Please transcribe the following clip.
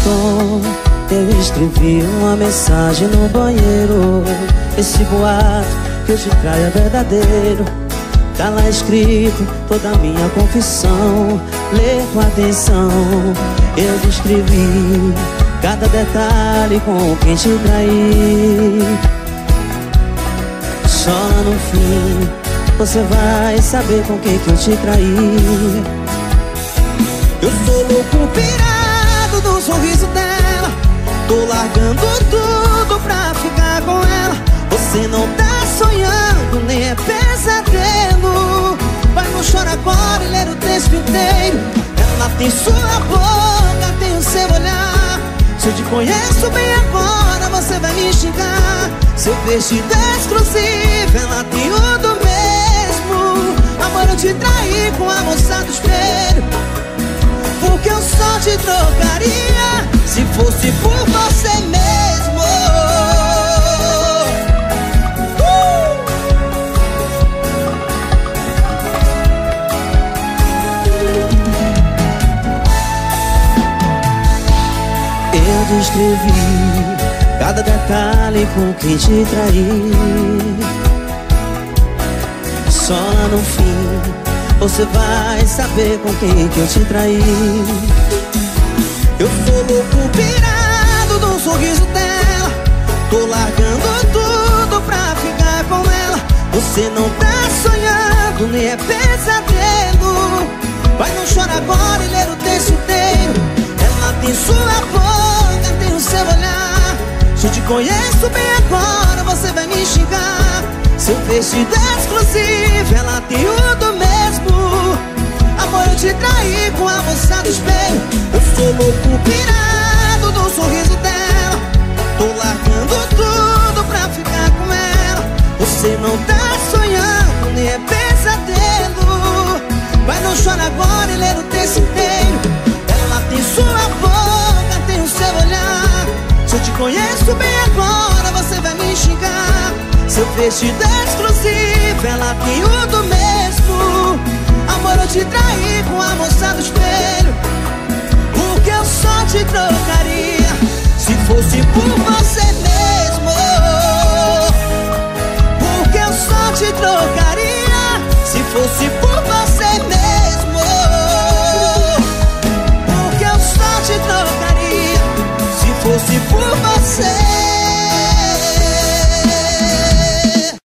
batom, eu escrevi uma mensagem no banheiro. Esse boato que eu te traio é verdadeiro. Tá lá escrito toda a minha confissão. Lê com atenção, eu descrevi cada detalhe com quem te traí. Só lá no fim você vai saber com quem que eu te traí. Eu sou louco pirado do sorriso dela. Tô largando tudo pra ficar com ela. Você não tá sonhando, nem é pesadelo. Vai, não chora agora e ler o texto inteiro. Ela tem sua boca, tem o seu olhar. Se eu te conheço bem agora, você vai me xingar. Seu vestido é exclusivo, ela tem o do mesmo. Amor, eu te traí com a moça do espelho. Porque eu só te trocaria se fosse por você mesmo. Eu descrevi cada detalhe com quem te traí. Só lá no fim você vai saber com quem que eu te traí. Eu sou louco pirado do sorriso dela. Tô largando tudo pra ficar com ela. Você não tá sonhando, nem é pesadelo. Vai, não chora agora e ler o texto inteiro. Ela tem sua boca, tem o seu olhar. Se eu te conheço bem agora, você vai me xingar. Seu vestido é exclusivo, ela tem o do mesmo. Amor, eu te traí com a moça do espelho. Eu sou louco pirado do sorriso dela. Tô largando tudo pra ficar com ela. Você não tá sonhando, nem é pesadelo. Vai, não chora agora e ler o texto inteiro. Ela tem sua boca, tem o seu olhar. Se eu te conheço bem agora, você vai me xingar. Seu vestido é exclusivo, ela tem o do mesmo. Amor, eu te traí com a moça do espelho. Porque eu só te trocaria se fosse por você mesmo. Porque eu só te trocaria se fosse por você mesmo. Porque eu só te trocaria se fosse por você.